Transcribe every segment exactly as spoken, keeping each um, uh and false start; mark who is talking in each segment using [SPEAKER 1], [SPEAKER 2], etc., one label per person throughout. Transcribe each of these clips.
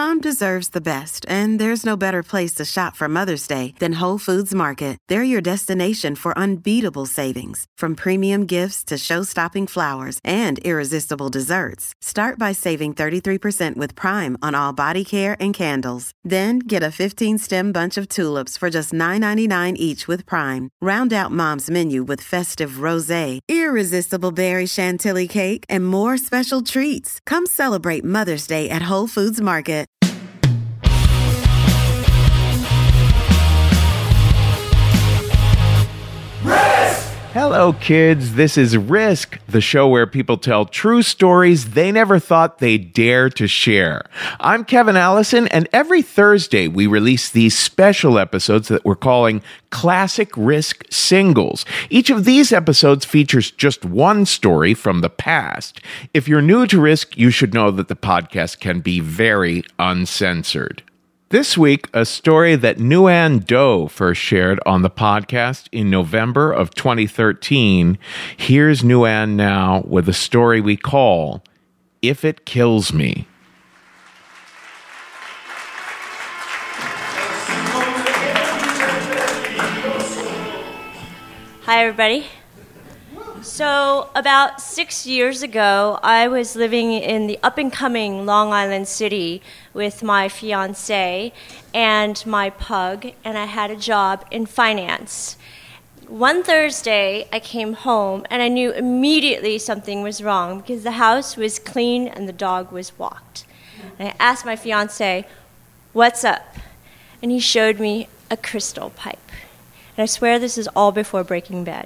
[SPEAKER 1] Mom deserves the best, and there's no better place to shop for Mother's Day than Whole Foods Market. They're your destination for unbeatable savings, from premium gifts to show-stopping flowers and irresistible desserts. Start by saving thirty-three percent with Prime on all body care and candles. Then get a fifteen-stem bunch of tulips for just nine ninety-nine each with Prime. Round out Mom's menu with festive rosé, irresistible berry chantilly cake, and more special treats. Come celebrate Mother's Day at Whole Foods Market.
[SPEAKER 2] Hello, kids. This is Risk, the show where people tell true stories they never thought they'd dare to share. I'm Kevin Allison, and every Thursday we release these special episodes that we're calling Classic Risk Singles. Each of these episodes features just one story from the past. If you're new to Risk, you should know that the podcast can be very uncensored. This week, a story that Nguyen Do first shared on the podcast in November of twenty thirteen. Here's Nguyen now with a story we call If It Kills Me.
[SPEAKER 3] Hi, everybody. So about six years ago, I was living in the up-and-coming Long Island City with my fiancé and my pug, and I had a job in finance. One Thursday, I came home, and I knew immediately something was wrong because the house was clean and the dog was walked. And I asked my fiancé, "What's up?" And he showed me a crystal pipe. And I swear this is all before Breaking Bad.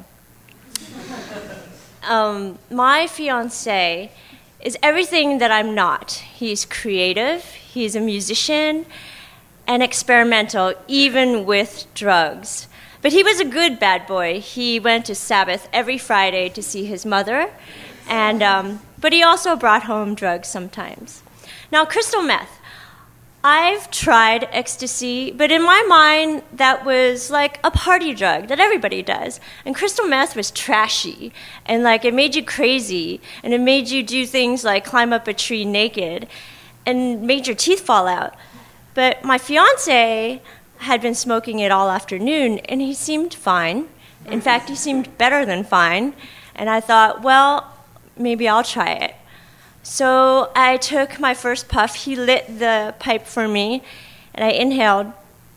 [SPEAKER 3] Um, my fiancé is everything that I'm not. He's creative, he's a musician, and experimental, even with drugs. But he was a good bad boy. He went to Sabbath every Friday to see his mother, and um, but he also brought home drugs sometimes. Now, crystal meth. I've tried ecstasy, but in my mind, that was like a party drug that everybody does. And crystal meth was trashy, and like it made you crazy, and it made you do things like climb up a tree naked, and made your teeth fall out. But my fiancé had been smoking it all afternoon, and he seemed fine. In fact, he seemed better than fine. And I thought, well, maybe I'll try it. So I took my first puff. He lit the pipe for me, and I inhaled.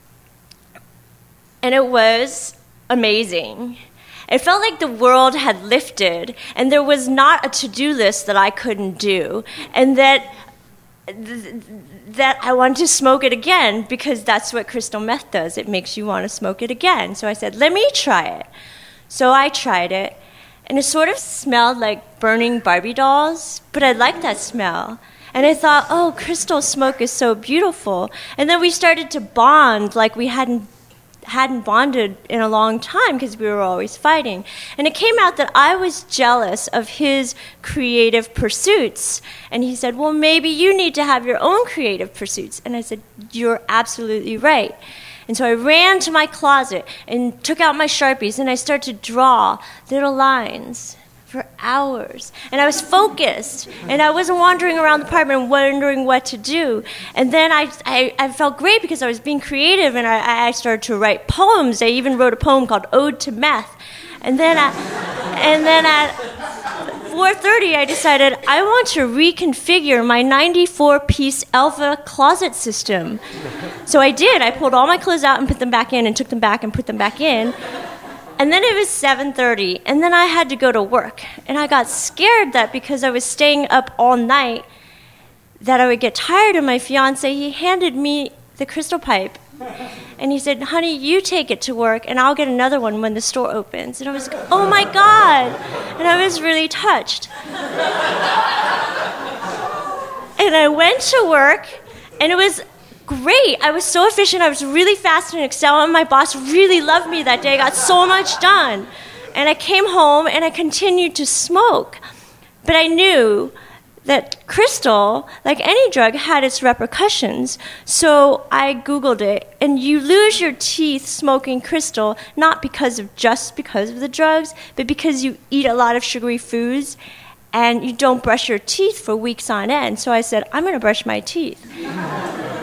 [SPEAKER 3] And it was amazing. It felt like the world had lifted, and there was not a to-do list that I couldn't do, and that th- that I wanted to smoke it again because that's what crystal meth does. It makes you want to smoke it again. So I said, let me try it. So I tried it. And it sort of smelled like burning Barbie dolls, but I liked that smell. And I thought, oh, crystal smoke is so beautiful. And then we started to bond like we hadn't hadn't bonded in a long time because we were always fighting. And it came out that I was jealous of his creative pursuits. And he said, well, maybe you need to have your own creative pursuits. And I said, you're absolutely right. And so I ran to my closet and took out my Sharpies, and I started to draw little lines for hours. And I was focused, and I wasn't wandering around the apartment wondering what to do. And then I, I, I felt great because I was being creative, and I, I started to write poems. I even wrote a poem called Ode to Meth. And then, I, and then at four thirty, I decided I want to reconfigure my ninety-four piece Elva closet system. So I did. I pulled all my clothes out and put them back in, and took them back and put them back in. And then it was seven thirty, and then I had to go to work. And I got scared that because I was staying up all night, that I would get tired of my fiancé. He handed me the crystal pipe. And he said, honey, you take it to work, and I'll get another one when the store opens. And I was like, oh, my God. And I was really touched. And I went to work, and it was great. I was so efficient. I was really fast in Excel, and my boss really loved me that day. I got so much done. And I came home, and I continued to smoke. But I knew that crystal, like any drug, had its repercussions. So I Googled it, and you lose your teeth smoking crystal, not because of just because of the drugs, but because you eat a lot of sugary foods, and you don't brush your teeth for weeks on end. So I said, I'm going to brush my teeth.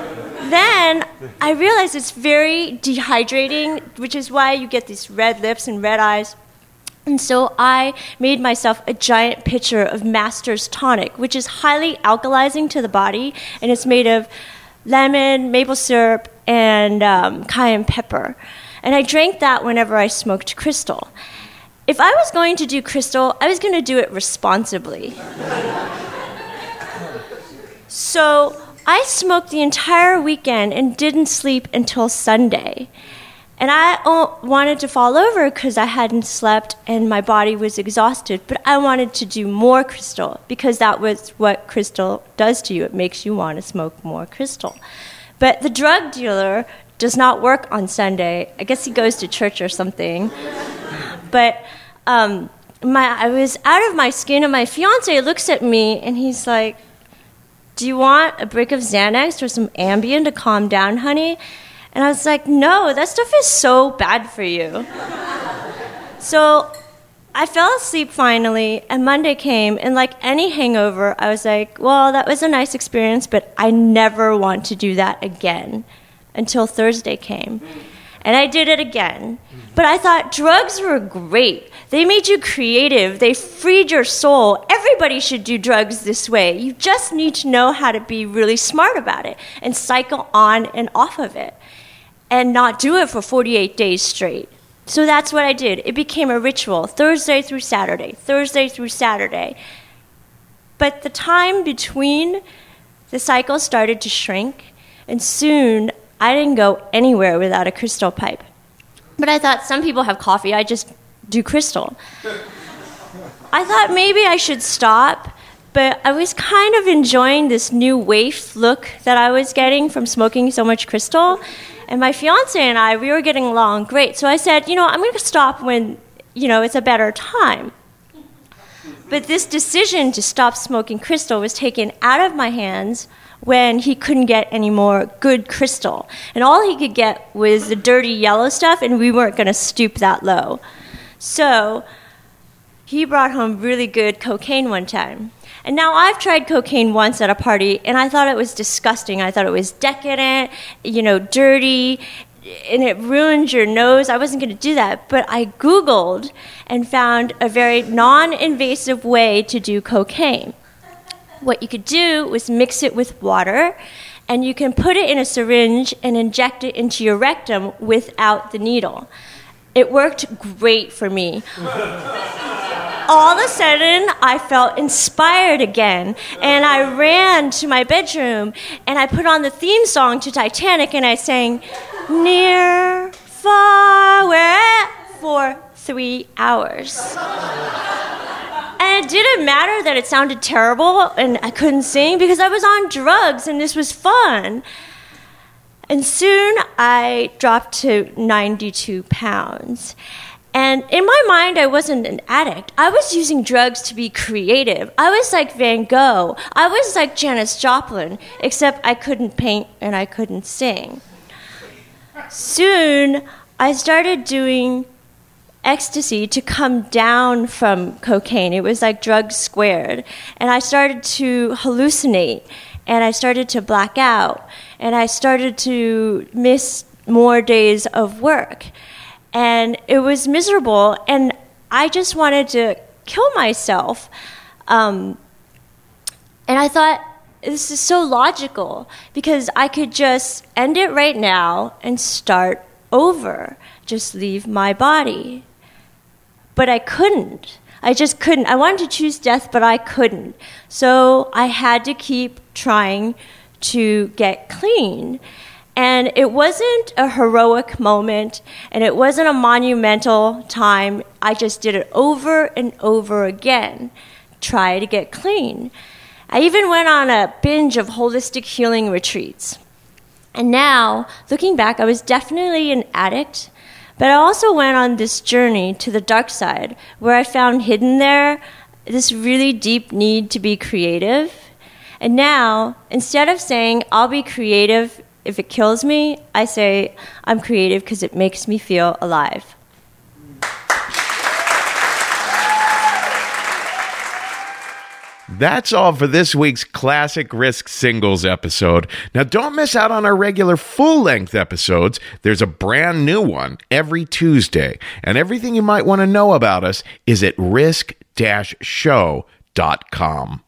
[SPEAKER 3] then I realized it's very dehydrating, which is why you get these red lips and red eyes. And so I made myself a giant pitcher of Master's Tonic, which is highly alkalizing to the body, and it's made of lemon, maple syrup, and um, cayenne pepper. And I drank that whenever I smoked crystal. If I was going to do crystal, I was going to do it responsibly. So I smoked the entire weekend and didn't sleep until Sunday. And I wanted to fall over because I hadn't slept and my body was exhausted. But I wanted to do more crystal because that was what crystal does to you. It makes you want to smoke more crystal. But the drug dealer does not work on Sunday. I guess he goes to church or something. But um, my, I was out of my skin, and my fiancé looks at me, and he's like, "Do you want a brick of Xanax or some Ambien to calm down, honey?" And I was like, "No, that stuff is so bad for you." So I fell asleep finally, and Monday came, and like any hangover, I was like, well, that was a nice experience, but I never want to do that again until Thursday came. And I did it again. But I thought drugs were great. They made you creative. They freed your soul. Everybody should do drugs this way. You just need to know how to be really smart about it and cycle on and off of it and not do it for forty-eight days straight. So that's what I did. It became a ritual, Thursday through Saturday, Thursday through Saturday. But the time between the cycle started to shrink, and soon I didn't go anywhere without a crystal pipe. But I thought, some people have coffee, I just do crystal. I thought maybe I should stop, but I was kind of enjoying this new waif look that I was getting from smoking so much crystal. And my fiancé and I, we were getting along great. So I said, you know, I'm going to stop when, you know, it's a better time. But this decision to stop smoking crystal was taken out of my hands when he couldn't get any more good crystal. And all he could get was the dirty yellow stuff, and we weren't going to stoop that low. So he brought home really good cocaine one time. And now I've tried cocaine once at a party, and I thought it was disgusting. I thought it was decadent, you know, dirty, and it ruined your nose. I wasn't going to do that. But I Googled and found a very non-invasive way to do cocaine. What you could do was mix it with water, and you can put it in a syringe and inject it into your rectum without the needle. It worked great for me. All of a sudden, I felt inspired again, and I ran to my bedroom, and I put on the theme song to Titanic, and I sang, "Near, far, where," for three hours. And it didn't matter that it sounded terrible and I couldn't sing because I was on drugs and this was fun. And soon I dropped to ninety-two pounds. And in my mind, I wasn't an addict. I was using drugs to be creative. I was like Van Gogh. I was like Janis Joplin, except I couldn't paint and I couldn't sing. Soon, I started doing ecstasy to come down from cocaine. It was like drugs squared. And I started to hallucinate, and I started to black out, and I started to miss more days of work. And it was miserable, and I just wanted to kill myself. Um, and I thought, this is so logical, because I could just end it right now and start over, just leave my body. But I couldn't. I just couldn't. I wanted to choose death, but I couldn't. So I had to keep trying to get clean. And it wasn't a heroic moment, and it wasn't a monumental time. I just did it over and over again, try to get clean. I even went on a binge of holistic healing retreats. And now, looking back, I was definitely an addict, but I also went on this journey to the dark side, where I found hidden there this really deep need to be creative. And now, instead of saying, I'll be creative if it kills me, I say, I'm creative because it makes me feel alive.
[SPEAKER 2] That's all for this week's Classic Risk Singles episode. Now, don't miss out on our regular full-length episodes. There's a brand new one every Tuesday, and everything you might want to know about us is at risk dash show dot com.